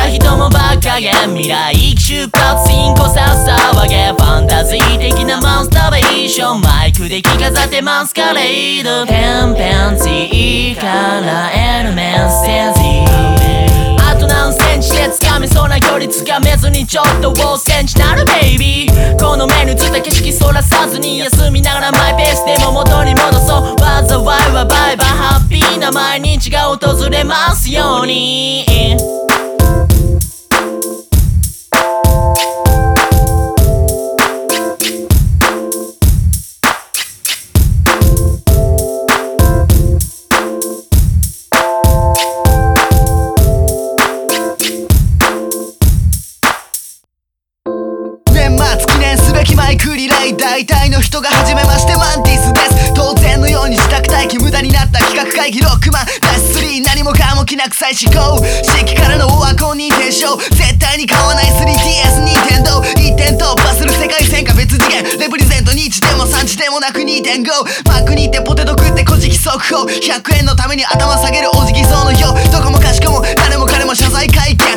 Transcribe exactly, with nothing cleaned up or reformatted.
た人もバカげ未来出発インコさ騒げファンタジー的なモンスタベーションマイクで着飾ってマスカレードペンペンツィーから得るメッセージあと何センチで掴めそうな距離掴めずにちょっとごセンチなるベイビーこの目に映った景色そらさずに休みながらマイペースでも元に戻そうわざわいはバイバイハッピーな毎日が訪れますようにマイクリレイ大体の人が初めましてマンティスです当然のように自宅待機無駄になった企画会議ロックマンダッシュスリー何もかもきな臭い思考式からのオワコン認定証絶対に買わない スリーティーエス 任天堂一点突破する世界線か別次元レプリゼントにでもさんでもなく にてんご マックに行ってポテト食って小じき速報ひゃくえんのために頭下げるおじきそうの表どこもかしこも誰も彼も謝罪会見